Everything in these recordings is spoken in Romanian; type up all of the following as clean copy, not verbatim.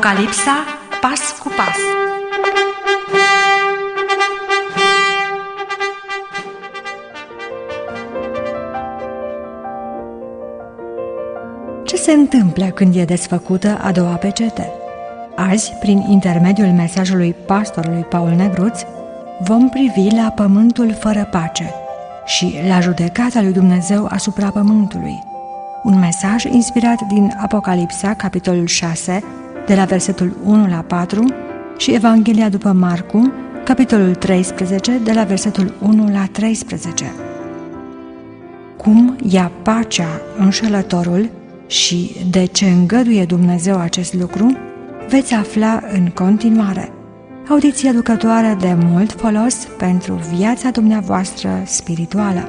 Apocalipsa, pas cu pas. Ce se întâmplă când e desfăcută a doua pecete? Azi, prin intermediul mesajului pastorului Paul Negruț, vom privi la pământul fără pace și la judecata lui Dumnezeu asupra pământului. Un mesaj inspirat din Apocalipsa, capitolul 6, de la versetul 1 la 4 și Evanghelia după Marcu, capitolul 13, de la versetul 1 la 13. Cum ia pacea înșelătorul și de ce îngăduie Dumnezeu acest lucru, veți afla în continuare. Audiție aducătoare de mult folos pentru viața dumneavoastră spirituală.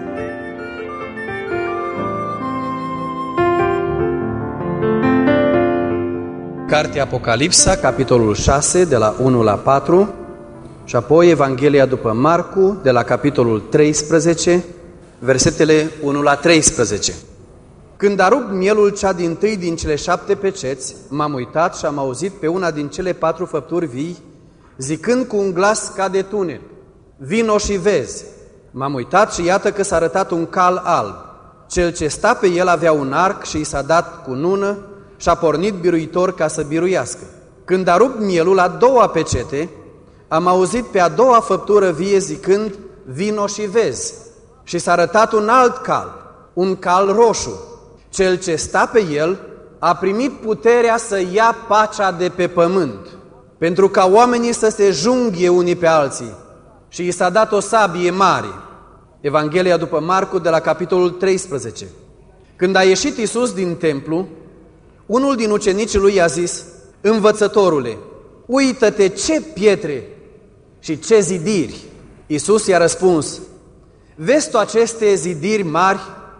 Cartea Apocalipsa, capitolul 6, de la 1 la 4, și apoi Evanghelia după Marcu, de la capitolul 13, versetele 1 la 13. Când a rupt mielul cea dintâi din cele 7 peceți, m-am uitat și am auzit pe una din cele 4 făpturi vii, zicând cu un glas ca de tunel: vino și vezi. M-am uitat și iată că s-a arătat un cal alb. Cel ce sta pe el avea un arc și i s-a dat cu nună și a pornit biruitor ca să biruiască. Când a rupt mielul a doua pecete, am auzit pe a doua făptură vie zicând: vino și vezi. Și s-a arătat un alt cal, un cal roșu. Cel ce sta pe el a primit puterea să ia pacea de pe pământ, pentru ca oamenii să se junghie unii pe alții, și i s-a dat o sabie mare. Evanghelia după Marcu, de la capitolul 13. Când a ieșit Iisus din templu, unul din ucenicii lui i-a zis: învățătorule, uită-te ce pietre și ce zidiri! Iisus i-a răspuns: vezi tu aceste zidiri mari?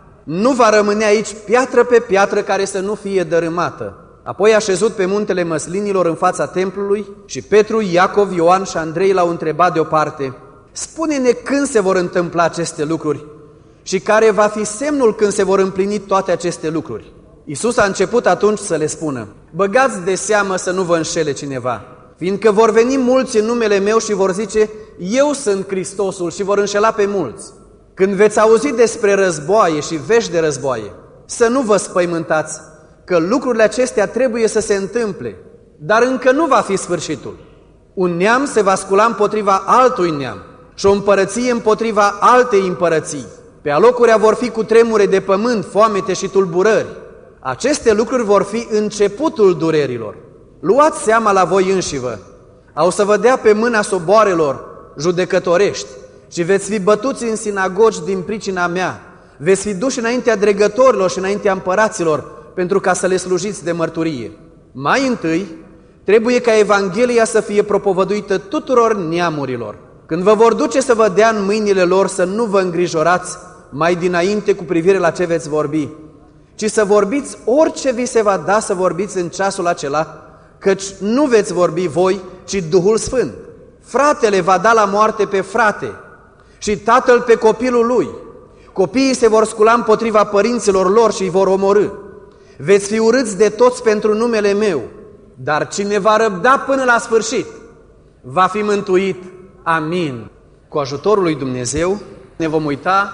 Nu va rămâne aici piatră pe piatră care să nu fie dărâmată. Apoi a șezut pe muntele Măslinilor în fața templului și Petru, Iacov, Ioan și Andrei l-au întrebat deoparte: spune-ne când se vor întâmpla aceste lucruri și care va fi semnul când se vor împlini toate aceste lucruri. Iisus a început atunci să le spună: băgați de seamă să nu vă înșele cineva, fiindcă vor veni mulți în numele meu și vor zice: eu sunt Hristosul, și vor înșela pe mulți. Când veți auzi despre războaie și vești de războaie, să nu vă spăimântați, că lucrurile acestea trebuie să se întâmple, dar încă nu va fi sfârșitul. Un neam se va scula împotriva altui neam și o împărăție împotriva altei împărății. Pe alocurea vor fi cutremure de pământ, foamete și tulburări. Aceste lucruri vor fi începutul durerilor. Luați seama la voi înșivă. Au să vă dea pe mâna soboarelor judecătorești și veți fi bătuți în sinagogi din pricina mea. Veți fi duși înaintea dregătorilor și înaintea împăraților pentru ca să le slujiți de mărturie. Mai întâi, trebuie ca Evanghelia să fie propovăduită tuturor neamurilor. Când vă vor duce să vă dea în mâinile lor, să nu vă îngrijorați mai dinainte cu privire la ce veți vorbi, ci să vorbiți orice vi se va da să vorbiți în ceasul acela, căci nu veți vorbi voi, ci Duhul Sfânt. Fratele va da la moarte pe frate și tatăl pe copilul lui. Copiii se vor scula împotriva părinților lor și îi vor omorî. Veți fi urâți de toți pentru numele meu, dar cine va răbda până la sfârșit va fi mântuit. Amin. Cu ajutorul lui Dumnezeu ne vom uita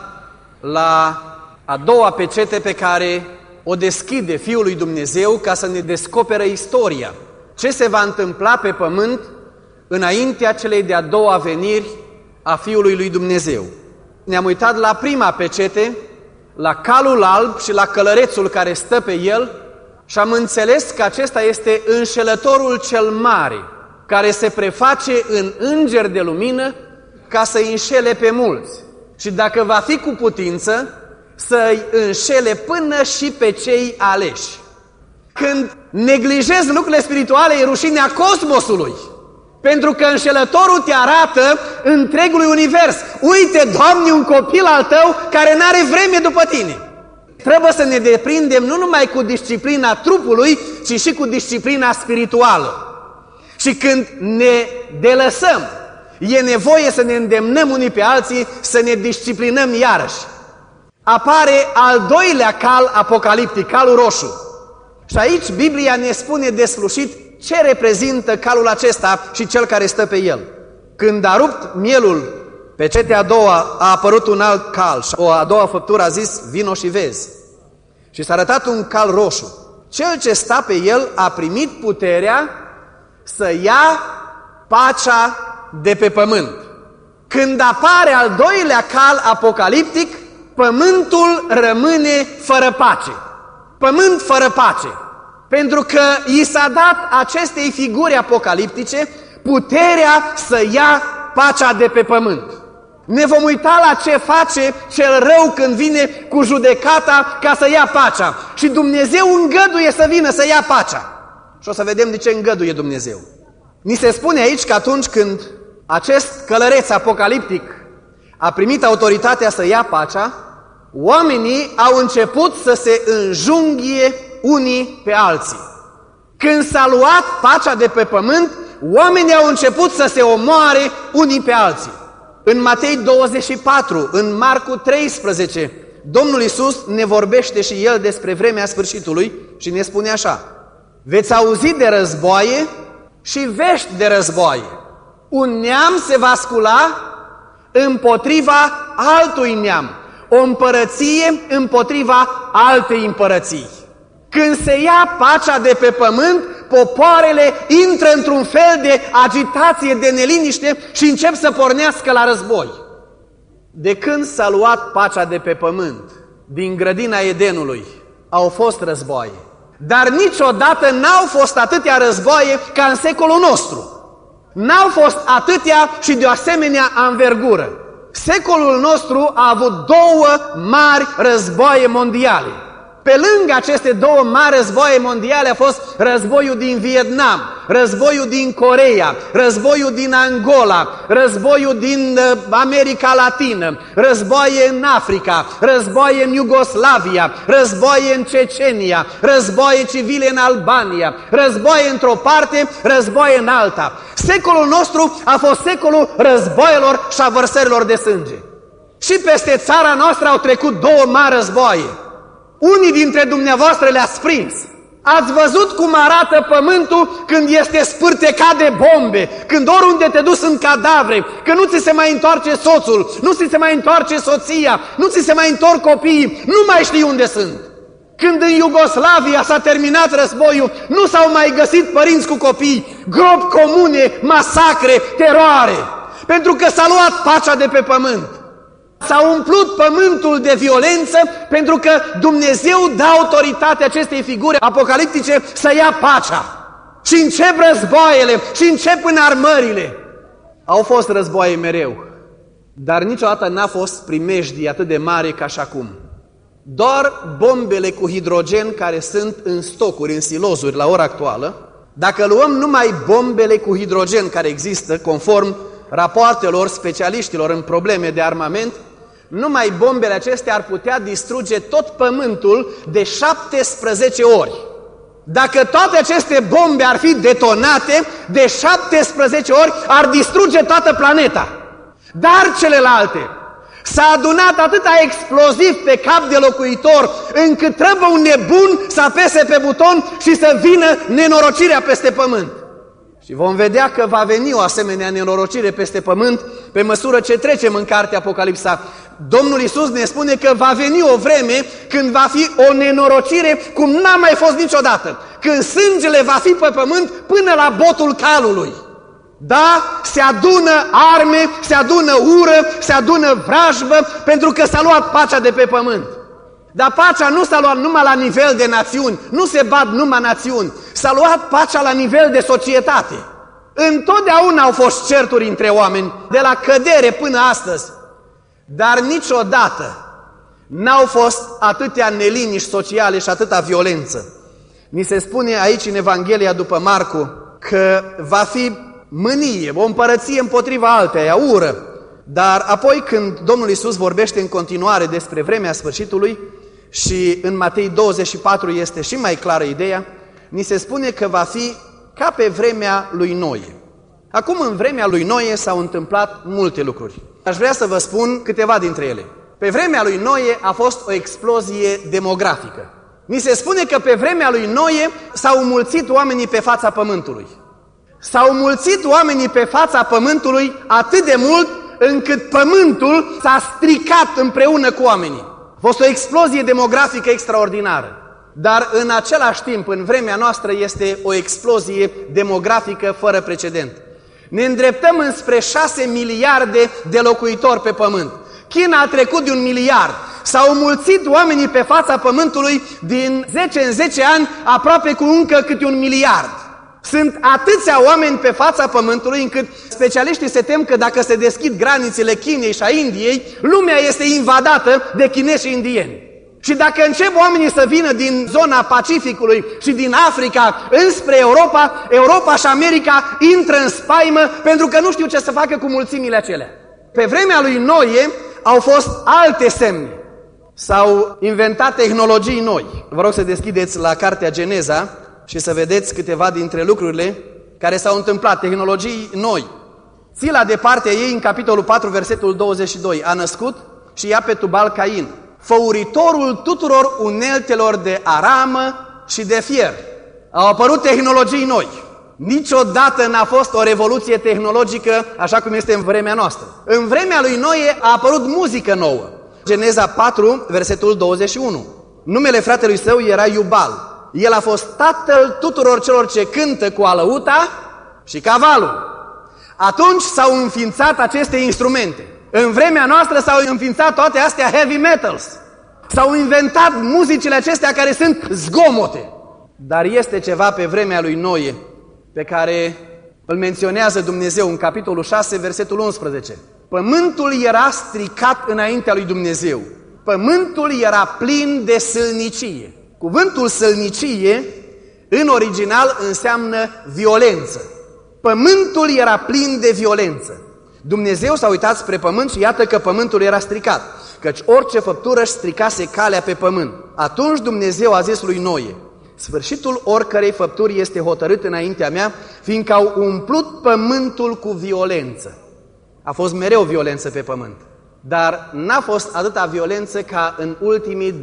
la a doua pecete pe care o deschide Fiul lui Dumnezeu ca să ne descopere istoria. Ce se va întâmpla pe pământ înaintea celei de-a doua veniri a Fiului lui Dumnezeu. Ne-am uitat la prima pecete, la calul alb și la călărețul care stă pe el și am înțeles că acesta este înșelătorul cel mare, care se preface în înger de lumină ca să-i înșele pe mulți. Și dacă va fi cu putință, să-i înșele până și pe cei aleși. Când neglijezi lucrurile spirituale, e rușinea cosmosului. Pentru că înșelătorul te arată întregului univers. Uite, Doamne, un copil al tău care n-are vreme după tine. Trebuie să ne deprindem nu numai cu disciplina trupului, ci și cu disciplina spirituală. Și când ne delăsăm, e nevoie să ne îndemnăm unii pe alții să ne disciplinăm iarăși. Apare al doilea cal apocaliptic, calul roșu. Și aici Biblia ne spune deslușit ce reprezintă calul acesta și cel care stă pe el. Când a rupt mielul pe cetea a doua, a apărut un alt cal și o a doua făptură a zis, vino și vezi. Și s-a arătat un cal roșu. Cel ce sta pe el a primit puterea să ia pacea de pe pământ. Când apare al doilea cal apocaliptic, pământul rămâne fără pace. Pământ fără pace. Pentru că i s-a dat acestei figuri apocaliptice puterea să ia pacea de pe pământ. Ne vom uita la ce face cel rău când vine cu judecata ca să ia pacea. Și Dumnezeu îngăduie să vină să ia pacea. Și o să vedem de ce îngăduie Dumnezeu. Ni se spune aici că atunci când acest călăreț apocaliptic a primit autoritatea să ia pacea, oamenii au început să se înjunghie unii pe alții. Când s-a luat pacea de pe pământ, oamenii au început să se omoare unii pe alții. În Matei 24, în Marcu 13, Domnul Iisus ne vorbește și El despre vremea sfârșitului și ne spune așa: veți auzi de războaie și vești de războaie. Un neam se va scula împotriva altui neam, o împărăție împotriva altei împărății. Când se ia pacea de pe pământ, popoarele intră într-un fel de agitație, de neliniște și încep să pornească la război. De când s-a luat pacea de pe pământ, din grădina Edenului, au fost războaie. Dar niciodată n-au fost atâtea războaie ca în secolul nostru. N-au fost atâtea și de o asemenea anvergură. Secolul nostru a avut două mari războaie mondiale. Pe lângă aceste două mari războaie mondiale a fost războiul din Vietnam, războiul din Coreea, războiul din Angola, războiul din America Latină, războaie în Africa, războaie în Iugoslavia, războaie în Cecenia, războaie civile în Albania, războaie într-o parte, războaie în alta. Secolul nostru a fost secolul războaielor și a vărsărilor de sânge. Și peste țara noastră au trecut două mari războaie. Unii dintre dumneavoastră le-ați prins. Ați văzut cum arată pământul când este spârtecat de bombe, când oriunde te duci sunt cadavre, că nu ți se mai întoarce soțul, nu ți se mai întoarce soția, nu ți se mai întorc copiii, nu mai știi unde sunt. Când în Iugoslavia s-a terminat războiul, nu s-au mai găsit părinți cu copii, gropi comune, masacre, teroare, pentru că s-a luat pacea de pe pământ. S-a umplut pământul de violență pentru că Dumnezeu dă autoritatea acestei figuri apocaliptice să ia pacea. Și încep războaiele, și încep înarmările. Au fost războaie mereu, dar niciodată n-a fost primejdie atât de mare ca și acum. Doar bombele cu hidrogen care sunt în stocuri, în silozuri la ora actuală, dacă luăm numai bombele cu hidrogen care există, conform rapoartelor specialiștilor în probleme de armament, numai bombele acestea ar putea distruge tot pământul de 17 ori. Dacă toate aceste bombe ar fi detonate, de 17 ori ar distruge toată planeta. Dar celelalte, s-a adunat atâta exploziv pe cap de locuitor, încât trebuie un nebun să apese pe buton și să vină nenorocirea peste pământ. Și vom vedea că va veni o asemenea nenorocire peste pământ pe măsură ce trecem în cartea Apocalipsa. Domnul Iisus ne spune că va veni o vreme când va fi o nenorocire cum n-a mai fost niciodată. Când sângele va fi pe pământ până la botul calului. Da, se adună arme, se adună ură, se adună vrajbă, pentru că s-a luat pacea de pe pământ. Dar pacea nu s-a luat numai la nivel de națiuni, nu se bat numai națiuni, s-a luat pacea la nivel de societate. Întotdeauna au fost certuri între oameni, de la cădere până astăzi, dar niciodată n-au fost atâtea neliniști sociale și atâta violență. Ni se spune aici în Evanghelia după Marcu că va fi mânie, o împărăție împotriva alteia, ură. Dar apoi când Domnul Iisus vorbește în continuare despre vremea sfârșitului și în Matei 24 este și mai clară ideea, ni se spune că va fi ca pe vremea lui Noe. Acum în vremea lui Noe s-au întâmplat multe lucruri. Aș vrea să vă spun câteva dintre ele. Pe vremea lui Noe a fost o explozie demografică. Ni se spune că pe vremea lui Noe s-au mulțit oamenii pe fața pământului. S-au mulțit oamenii pe fața pământului atât de mult încât pământul s-a stricat împreună cu oamenii. A fost o explozie demografică extraordinară. Dar în același timp, în vremea noastră, este o explozie demografică fără precedent. Ne îndreptăm înspre 6 miliarde de locuitori pe pământ. China a trecut de 1 miliard. S-au mulțit oamenii pe fața pământului din 10 în 10 ani aproape cu încă câte 1 miliard. Sunt atâția oameni pe fața pământului încât specialiștii se tem că dacă se deschid granițele Chinei și a Indiei, lumea este invadată de chinezi și indieni. Și dacă încep oamenii să vină din zona Pacificului și din Africa înspre Europa, Europa și America intră în spaimă pentru că nu știu ce să facă cu mulțimile acelea. Pe vremea lui Noe au fost alte semne. S-au inventat tehnologii noi. Vă rog să deschideți la cartea Geneza și să vedeți câteva dintre lucrurile care s-au întâmplat, tehnologii noi. Țila de partea ei în capitolul 4, versetul 22, a născut și ia pe Tubal Cain, făuritorul tuturor uneltelor de aramă și de fier. Au apărut tehnologii noi. Niciodată n-a fost o revoluție tehnologică așa cum este în vremea noastră. În vremea lui Noe a apărut muzică nouă. Geneza 4, versetul 21. Numele fratelui său era Iubal. El a fost tatăl tuturor celor ce cântă cu alăuta și cavalul. Atunci s-au înființat aceste instrumente. În vremea noastră s-au înființat toate astea heavy metals. S-au inventat muzicile acestea care sunt zgomote. Dar este ceva pe vremea lui Noe pe care îl menționează Dumnezeu în capitolul 6, versetul 11. Pământul era stricat înaintea lui Dumnezeu. Pământul era plin de sălnicie. Cuvântul sălnicie în original înseamnă violență. Pământul era plin de violență. Dumnezeu s-a uitat spre pământ și iată că pământul era stricat, căci orice făptură își stricase calea pe pământ. Atunci Dumnezeu a zis lui Noe: sfârșitul oricărei făpturi este hotărât înaintea mea, fiindcă au umplut pământul cu violență. A fost mereu violență pe pământ, dar n-a fost atâta violență ca în ultimii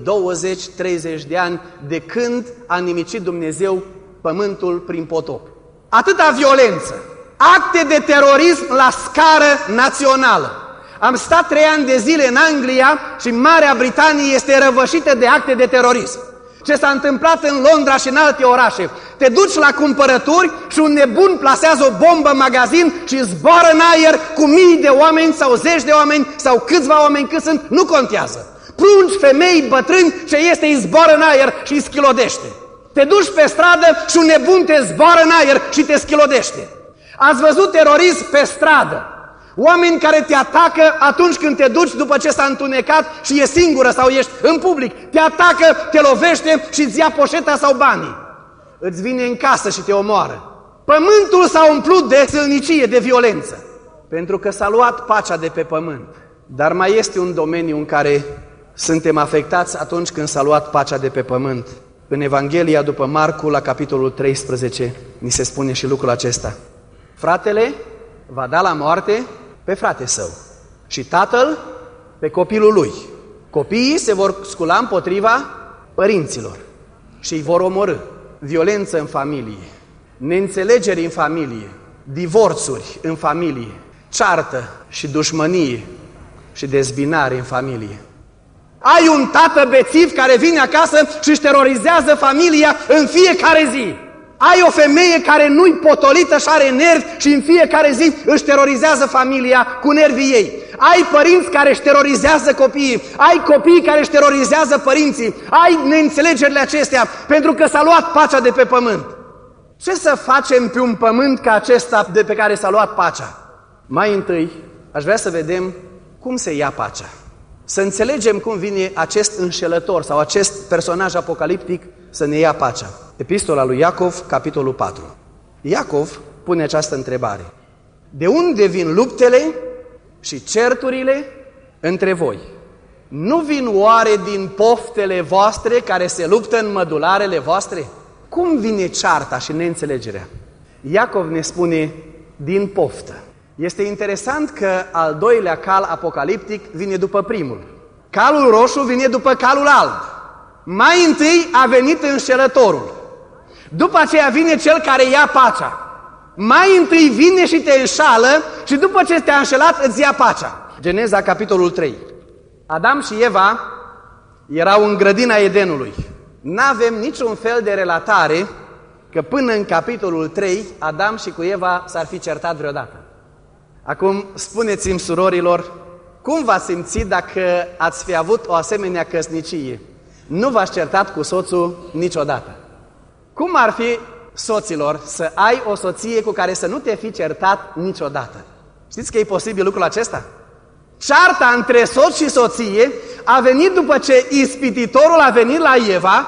20-30 de ani de când a nimicit Dumnezeu pământul prin potop. Atâta violență, acte de terorism la scară națională. Am stat 3 ani de zile în Anglia și Marea Britanie este răvășită de acte de terorism. Ce s-a întâmplat în Londra și în alte orașe. Te duci la cumpărături și un nebun plasează o bombă în magazin și zboară în aer cu mii de oameni sau zeci de oameni sau câțiva oameni cât sunt, nu contează. Prunci, femei, bătrâni, ce este îi zboară în aer și îi schilodește. Te duci pe stradă și un nebun te zboară în aer și te schilodește. Ați văzut terorism pe stradă. Oameni care te atacă atunci când te duci după ce s-a întunecat și e singură sau ești în public. Te atacă, te lovește și îți ia poșeta sau banii. Îți vine în casă și te omoară. Pământul s-a umplut de sălnicie, de violență. Pentru că s-a luat pacea de pe pământ. Dar mai este un domeniu în care suntem afectați atunci când s-a luat pacea de pe pământ. În Evanghelia după Marcu, la capitolul 13, ni se spune și lucrul acesta. Fratele va da la moarte pe frate său și tatăl pe copilul lui. Copiii se vor scula împotriva părinților și îi vor omorî. Violență în familie, neînțelegeri în familie, divorțuri în familie, ceartă și dușmănie și dezbinare în familie. Ai un tată bețiv care vine acasă și își terorizează familia în fiecare zi. Ai o femeie care nu-i potolită și are nervi și în fiecare zi își terorizează familia cu nervii ei. Ai părinți care își terorizează copiii. Ai copii care își terorizează părinții. Ai neînțelegerile acestea pentru că s-a luat pacea de pe pământ. Ce să facem pe un pământ ca acesta de pe care s-a luat pacea? Mai întâi, aș vrea să vedem cum se ia pacea. Să înțelegem cum vine acest înșelător sau acest personaj apocaliptic să ne ia pacea. Epistola lui Iacov, capitolul 4. Iacov pune această întrebare. De unde vin luptele și certurile între voi? Nu vin oare din poftele voastre care se luptă în mădularele voastre? Cum vine cearta și neînțelegerea? Iacov ne spune din poftă. Este interesant că al doilea cal apocaliptic vine după primul. Calul roșu vine după calul alb. Mai întâi a venit înșelătorul. După aceea vine cel care ia pacea. Mai întâi vine și te înșală și după ce te-a înșelat îți ia pacea. Geneza, capitolul 3. Adam și Eva erau în grădina Edenului. N-avem niciun fel de relatare că până în capitolul 3 Adam și cu Eva s-ar fi certat vreodată. Acum spuneți-mi, surorilor, cum v-ați simțit dacă ați fi avut o asemenea căsnicie? Nu v-ați certat cu soțul niciodată. Cum ar fi, soților, să ai o soție cu care să nu te fi certat niciodată? Știți că e posibil lucrul acesta? Cearta între soț și soție a venit după ce ispititorul a venit la Eva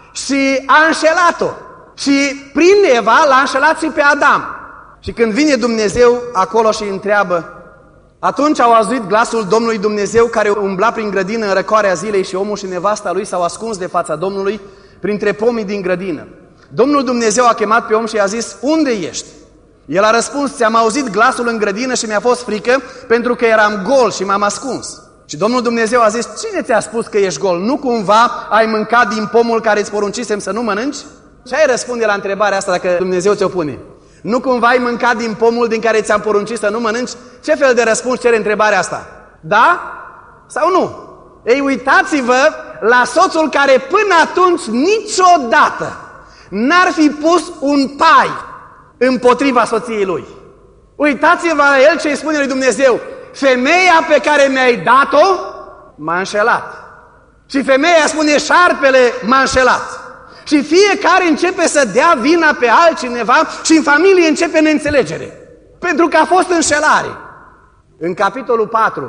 și a înșelat-o. Și prin Eva l-a înșelat și pe Adam. Și când vine Dumnezeu acolo și îi întreabă, atunci au auzit glasul Domnului Dumnezeu care umbla prin grădină în răcoarea zilei și omul și nevasta lui s-au ascuns de fața Domnului printre pomii din grădină. Domnul Dumnezeu a chemat pe om și i-a zis, unde ești? El a răspuns, ți-am auzit glasul în grădină și mi-a fost frică pentru că eram gol și m-am ascuns. Și Domnul Dumnezeu a zis, cine ți-a spus că ești gol? Nu cumva ai mâncat din pomul care îți poruncisem să nu mănânci? Ce ai răspunde la întrebarea asta dacă Dumnezeu ți-o pune? Nu cumva ai mâncat din pomul din care ți-am poruncit să nu mănânci? Ce fel de răspuns cere întrebarea asta? Da sau nu? Ei, uitați-vă la soțul care până atunci niciodată n-ar fi pus un pai împotriva soției lui. Uitați-vă la el ce îi spune lui Dumnezeu. Femeia pe care mi-ai dat-o m-a înșelat. Și femeia spune, șarpele m-a înșelat. Și fiecare începe să dea vina pe altcineva și în familie începe neînțelegere. Pentru că a fost înșelare. În capitolul 4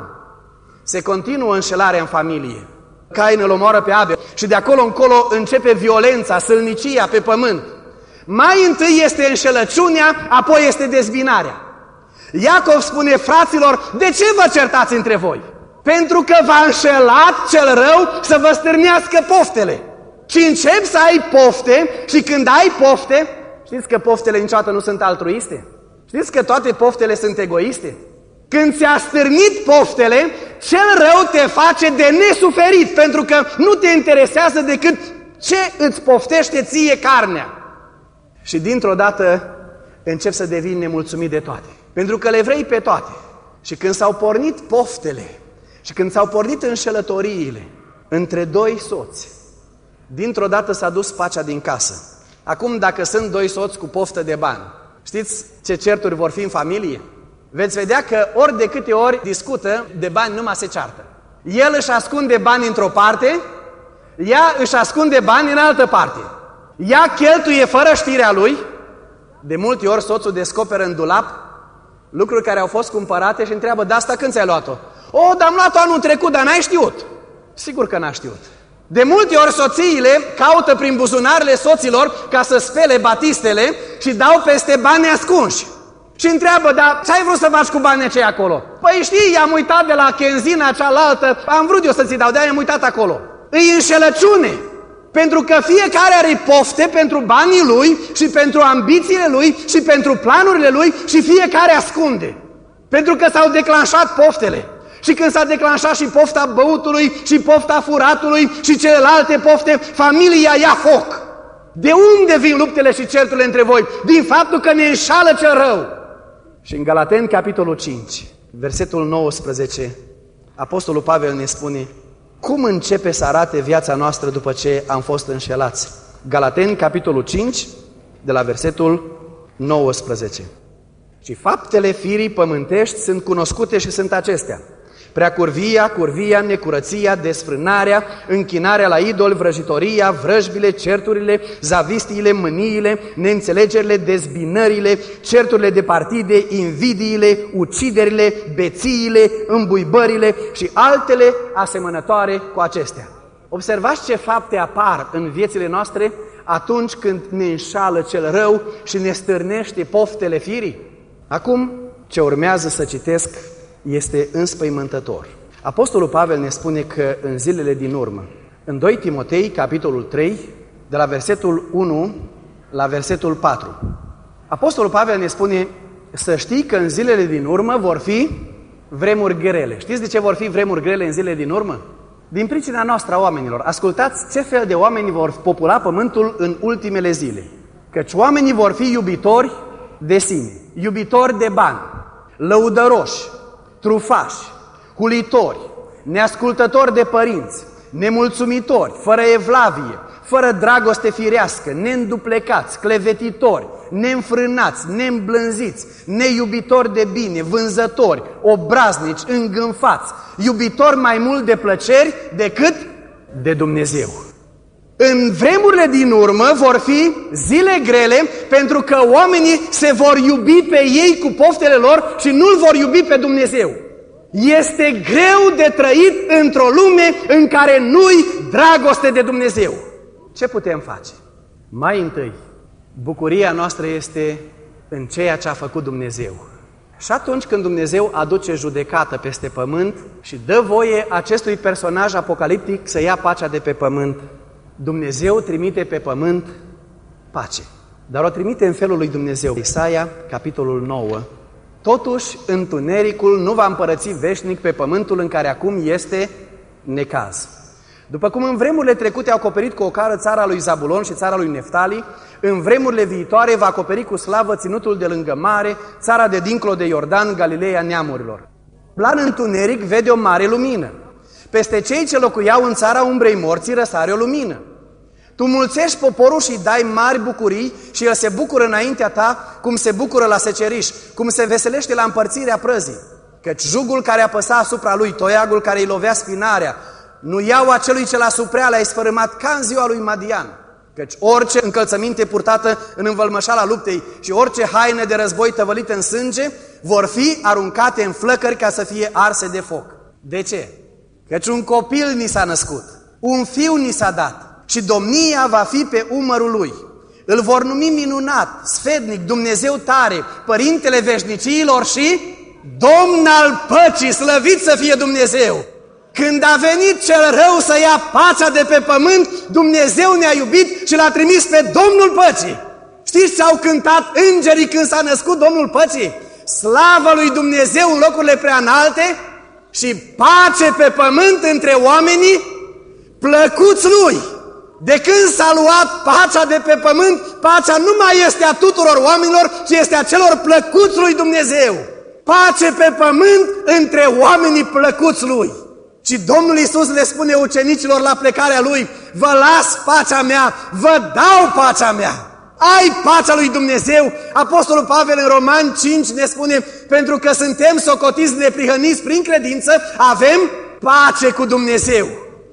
se continuă înșelarea în familie. Cain îl omoară pe Abel și de acolo încolo începe violența, sălnicia pe pământ. Mai întâi este înșelăciunea, apoi este dezbinarea. Iacov spune, fraților, de ce vă certați între voi? Pentru că v-a înșelat cel rău să vă stârnească poftele. Și începi să ai pofte și când ai pofte, știți că poftele niciodată nu sunt altruiste? Știți că toate poftele sunt egoiste? Când ți-a stârnit poftele, cel rău te face de nesuferit, pentru că nu te interesează decât ce îți poftește ție carnea. Și dintr-o dată începi să devii nemulțumit de toate, pentru că le vrei pe toate. Și când s-au pornit poftele și când s-au pornit înșelătoriile între doi soți, dintr-o dată s-a dus pacea din casă. Acum, dacă sunt doi soți cu poftă de bani, știți ce certuri vor fi în familie? Veți vedea că ori de câte ori discută de bani, numai se ceartă. El își ascunde bani într-o parte, ea își ascunde bani în altă parte. Ea cheltuie fără știrea lui. De multe ori soțul descoperă în dulap lucruri care au fost cumpărate și întreabă, de asta când ți-ai luat-o? O, dar am luat-o anul trecut, dar n-ai știut. Sigur că n-a știut. De multe ori soțiile caută prin buzunarele soților ca să spele batistele și dau peste bani ascunși. Și întreabă, dar ce ai vrut să faci cu banii aceia acolo? Păi știi, i-am uitat de la chenzina cealaltă, am vrut eu să ți-i dau, de-aia am uitat acolo. Îi înșelăciune, pentru că fiecare are pofte pentru banii lui și pentru ambițiile lui și pentru planurile lui și fiecare ascunde. Pentru că s-au declanșat poftele. Și când s-a declanșat și pofta băutului și pofta furatului și celelalte pofte, familia ia foc. De unde vin luptele și certurile între voi? Din faptul că ne înșală cel rău. Și în Galateni, capitolul 5, versetul 19, Apostolul Pavel ne spune cum începe să arate viața noastră după ce am fost înșelați. Galateni, capitolul 5, de la versetul 19. Și faptele firii pământești sunt cunoscute și sunt acestea: preacurvia, curvia, necurăția, desfrânarea, închinarea la idol, vrăjitoria, vrăjbile, certurile, zavistiile, mâniile, neînțelegerile, dezbinările, certurile de partide, invidiile, uciderile, bețiile, îmbuibările și altele asemănătoare cu acestea. Observați ce fapte apar în viețile noastre atunci când ne înșală cel rău și ne stârnește poftele firii. Acum, ce urmează să citesc este înspăimântător. Apostolul Pavel ne spune că în zilele din urmă, în 2 Timotei, capitolul 3, de la versetul 1 la versetul 4, Apostolul Pavel ne spune să știi că în zilele din urmă vor fi vremuri grele. Știți de ce vor fi vremuri grele în zilele din urmă? Din pricina noastră a oamenilor. Ascultați ce fel de oameni vor popula pământul în ultimele zile. Căci oamenii vor fi iubitori de sine, iubitori de bani, lăudăroși, trufași, hulitori, neascultători de părinți, nemulțumitori, fără evlavie, fără dragoste firească, neînduplecați, clevetitori, neînfrânați, neîmblânziți, neiubitori de bine, vânzători, obraznici, îngânfați, iubitori mai mult de plăceri decât de Dumnezeu. În vremurile din urmă vor fi zile grele pentru că oamenii se vor iubi pe ei cu poftele lor și nu-L vor iubi pe Dumnezeu. Este greu de trăit într-o lume în care nu-i dragoste de Dumnezeu. Ce putem face? Mai întâi, bucuria noastră este în ceea ce a făcut Dumnezeu. Și atunci când Dumnezeu aduce judecată peste pământ și dă voie acestui personaj apocaliptic să ia pacea de pe pământ, Dumnezeu trimite pe pământ pace. Dar o trimite în felul lui Dumnezeu. Isaia, capitolul 9. Totuși, întunericul nu va împărăți veșnic pe pământul în care acum este necaz. După cum în vremurile trecute a acoperit cu ocară țara lui Zabulon și țara lui Neftali, în vremurile viitoare va acoperi cu slavă ținutul de lângă mare, țara de dincolo de Iordan, Galileea neamurilor. Plan întuneric vede o mare lumină. Peste cei ce locuiau în țara umbrei morții răsare o lumină. Tu mulțești poporul și îi dai mari bucurii și el se bucură înaintea ta, cum se bucură la seceriș, cum se veselește la împărțirea prăzii. Căci jugul care apăsa asupra lui, toiagul care îi lovea spinarea, nu iau acelui ce la suprea le-ai sfărâmat ca în ziua lui Madian. Căci orice încălțăminte purtată în învălmășala luptei și orice haine de război tăvălite în sânge vor fi aruncate în flăcări ca să fie arse de foc. De ce? Căci un copil ni s-a născut, un fiu ni s-a dat și domnia va fi pe umărul lui. Îl vor numi minunat, sfetnic, Dumnezeu tare, Părintele veșniciilor și Domn al păcii, slăvit să fie Dumnezeu. Când a venit cel rău să ia pacea de pe pământ, Dumnezeu ne-a iubit și l-a trimis pe Domnul păcii. Știți ce au cântat îngerii când s-a născut Domnul păcii? Slavă lui Dumnezeu în locurile preanalte și pace pe pământ între oamenii plăcuți lui. De când s-a luat pacea de pe pământ, pacea nu mai este a tuturor oamenilor, ci este a celor plăcuți lui Dumnezeu. Pace pe pământ între oamenii plăcuți lui. Și Domnul Iisus le spune ucenicilor la plecarea lui: vă las pacea mea, vă dau pacea mea. Ai pacea lui Dumnezeu. Apostolul Pavel în Romani 5 ne spune: pentru că suntem socotiți neprihăniți prin credință, avem pace cu Dumnezeu.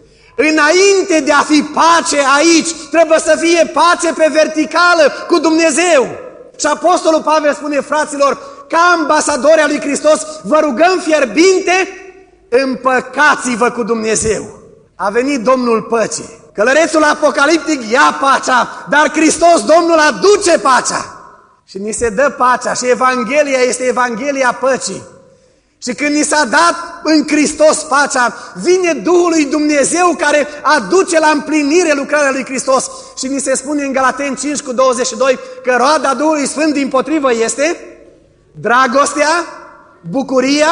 Înainte de a fi pace aici, trebuie să fie pace pe verticală cu Dumnezeu. Și Apostolul Pavel spune: fraților, ca ambasadori al lui Hristos, vă rugăm fierbinte, împăcați-vă cu Dumnezeu. A venit Domnul păcii. Călărețul apocaliptic ia pacea, dar Hristos, Domnul, aduce pacea. Și ni se dă pacea și Evanghelia este Evanghelia păcii. Și când ni s-a dat în Hristos pacea, vine Duhul lui Dumnezeu care aduce la împlinire lucrarea lui Hristos. Și ni se spune în Galateni 5:22 că roada Duhului Sfânt dimpotrivă este dragostea, bucuria,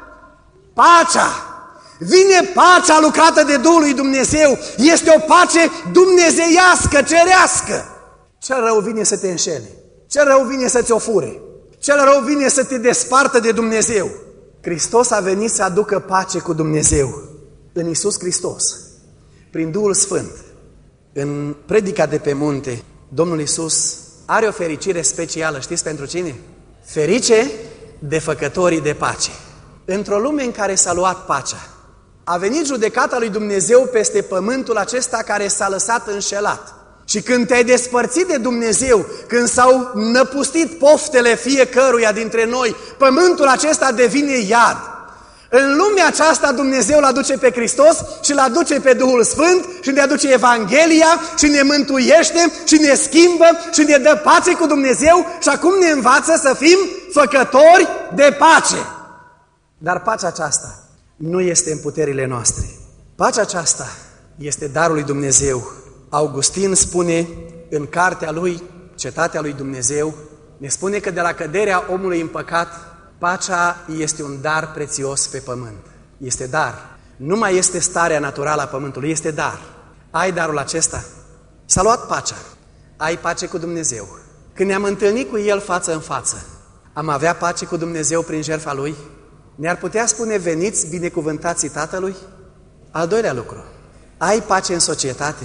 pacea. Vine pacea lucrată de Duhul lui Dumnezeu. Este o pace dumnezeiască, cerească. Cel rău vine să te înșele. Cel rău vine să-ți o fure. Cel rău vine să te despartă de Dumnezeu. Hristos a venit să aducă pace cu Dumnezeu. În Iisus Hristos, prin Duhul Sfânt, în predica de pe munte, Domnul Iisus are o fericire specială. Știți pentru cine? Ferice de făcătorii de pace. Într-o lume în care s-a luat pacea, a venit judecata lui Dumnezeu peste pământul acesta care s-a lăsat înșelat. Și când te-ai despărțit de Dumnezeu, când s-au năpustit poftele fiecăruia dintre noi, pământul acesta devine iad. În lumea aceasta Dumnezeu l-aduce pe Hristos și l-aduce pe Duhul Sfânt și ne aduce Evanghelia și ne mântuiește și ne schimbă și ne dă pace cu Dumnezeu și acum ne învață să fim făcători de pace. Dar pacea aceasta nu este în puterile noastre. Pacea aceasta este darul lui Dumnezeu. Augustin spune în cartea lui, Cetatea lui Dumnezeu, ne spune că de la căderea omului în păcat, pacea este un dar prețios pe pământ. Este dar. Nu mai este starea naturală a pământului, este dar. Ai darul acesta? S-a luat pacea. Ai pace cu Dumnezeu. Când ne-am întâlnit cu El față în față, am avea pace cu Dumnezeu prin jertfa Lui? Ne-ar putea spune, veniți binecuvântații Tatălui? Al doilea lucru, ai pace în societate?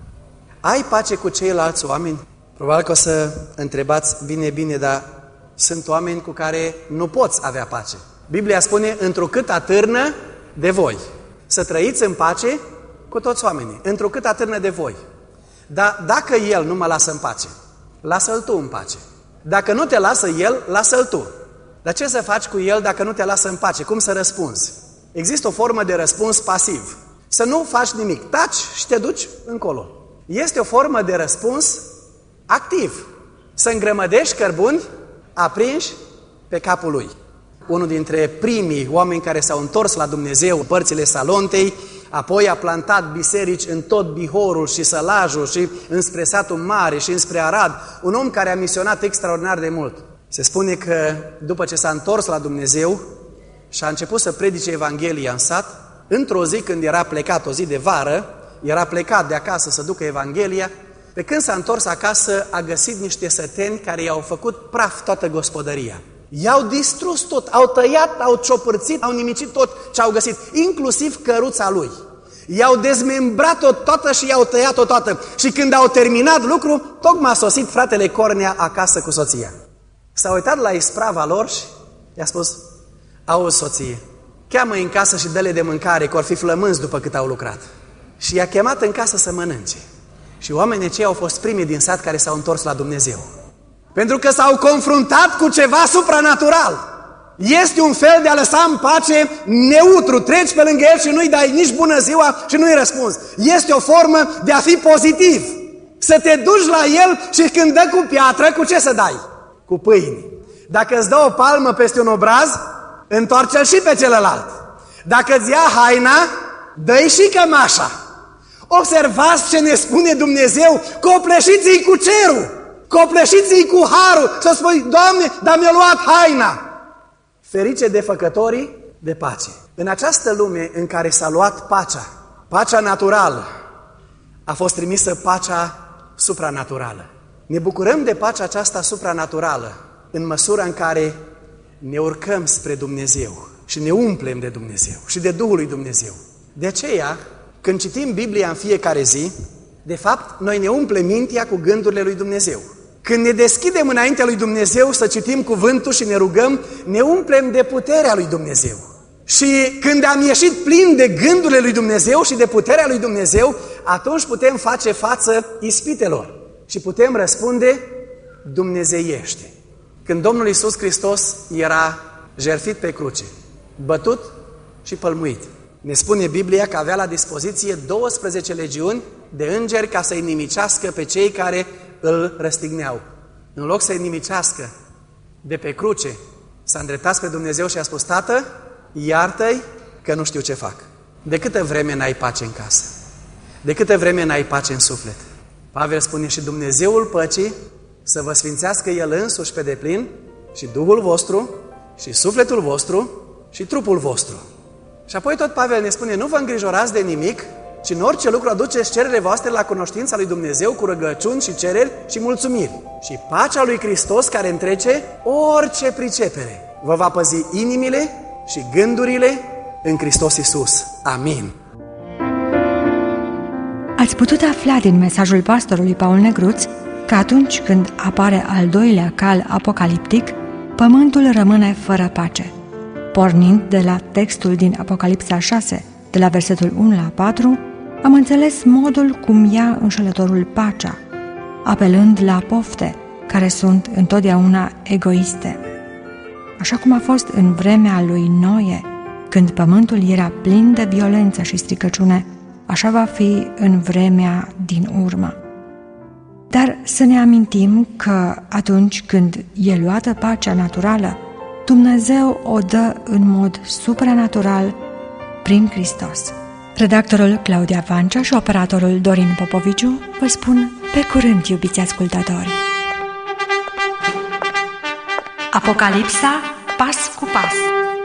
Ai pace cu ceilalți oameni? Probabil că o să întrebați, bine, dar sunt oameni cu care nu poți avea pace. Biblia spune, întrucât atârnă de voi. Să trăiți în pace cu toți oamenii, întrucât atârnă de voi. Dar dacă El nu mă lasă în pace, lasă-L tu în pace. Dacă nu te lasă El, lasă-L tu. Dar ce să faci cu El dacă nu te lasă în pace? Cum să răspunzi? Există o formă de răspuns pasiv. Să nu faci nimic, taci și te duci încolo. Este o formă de răspuns activ. Să îngrămădești cărbuni aprinși pe capul lui. Unul dintre primii oameni care s-au întors la Dumnezeu în părțile Salontei, apoi a plantat biserici în tot Bihorul și Sălajul și înspre satul Mare și înspre Arad. Un om care a misionat extraordinar de mult. Se spune că după ce s-a întors la Dumnezeu și a început să predice Evanghelia în sat, într-o zi când era plecat, o zi de vară, era plecat de acasă să ducă Evanghelia, pe când s-a întors acasă a găsit niște săteni care i-au făcut praf toată gospodăria. I-au distrus tot, au tăiat, au ciopărțit, au nimicit tot ce au găsit, inclusiv căruța lui. I-au dezmembrat-o toată și i-au tăiat-o toată. Și când au terminat lucru, tocmai a sosit fratele Cornea acasă cu soția. S-a uitat la isprava lor și i-a spus, auzi soție, cheamă-i în casă și dă-le de mâncare, că or fi flămânzi după cât au lucrat. Și i-a chemat în casă să mănânce. Și oamenii aceia au fost primii din sat care s-au întors la Dumnezeu. Pentru că s-au confruntat cu ceva supranatural. Este un fel de a lăsa în pace neutru. Treci pe lângă el și nu-i dai nici bună ziua și nu-i răspunzi. Este o formă de a fi pozitiv. Să te duci la el și când dă cu piatră, cu ce să dai? Cu pâine. Dacă îți dă o palmă peste un obraz, întoarce-l și pe celălalt. Dacă îți ia haina, dă-i și cămașa. Observați ce ne spune Dumnezeu, copleșiți-i cu cerul. Copleșiți-i cu harul, să spui, Doamne, dar mi-a luat haina. Ferice de făcătorii de pace. În această lume în care s-a luat pacea, pacea naturală, a fost trimisă pacea supranaturală. Ne bucurăm de pacea aceasta supranaturală în măsura în care ne urcăm spre Dumnezeu și ne umplem de Dumnezeu și de Duhul lui Dumnezeu. De aceea, când citim Biblia în fiecare zi, de fapt, noi ne umplem mintea cu gândurile lui Dumnezeu. Când ne deschidem înaintea lui Dumnezeu să citim cuvântul și ne rugăm, ne umplem de puterea lui Dumnezeu. Și când am ieșit plin de gândurile lui Dumnezeu și de puterea lui Dumnezeu, atunci putem face față ispitelor și putem răspunde dumnezeiește. Când Domnul Iisus Hristos era jertfit pe cruce, bătut și pălmuit, ne spune Biblia că avea la dispoziție 12 legiuni de îngeri ca să-i nimicească pe cei care îl răstigneau. În loc să-i nimicească de pe cruce, s-a îndreptat spre Dumnezeu și a spus, Tată, iartă-i că nu știu ce fac. De câtă vreme n-ai pace în casă? De câtă vreme n-ai pace în suflet? Pavel spune și Dumnezeul păcii să vă sfințească El însuși pe deplin și Duhul vostru și sufletul vostru și trupul vostru. Și apoi tot Pavel ne spune, nu vă îngrijorați de nimic, ci în orice lucru aduceți cererile voastre la cunoștința lui Dumnezeu cu rugăciuni și cereri și mulțumiri. Și pacea lui Hristos care întrece orice pricepere vă va păzi inimile și gândurile în Hristos Iisus. Amin. Ați putut afla din mesajul pastorului Paul Negruț că atunci când apare al doilea cal apocaliptic, pământul rămâne fără pace. Pornind de la textul din Apocalipsa 6, de la versetul 1 la 4, am înțeles modul cum ia înșelătorul pacea, apelând la pofte, care sunt întotdeauna egoiste. Așa cum a fost în vremea lui Noe, când pământul era plin de violență și stricăciune, așa va fi în vremea din urmă. Dar să ne amintim că atunci când e luată pacea naturală, Dumnezeu o dă în mod supranatural prin Hristos. Redactorul Claudia Vancea și operatorul Dorin Popoviciu vă spun pe curând, iubiți ascultători! Apocalipsa, pas cu pas.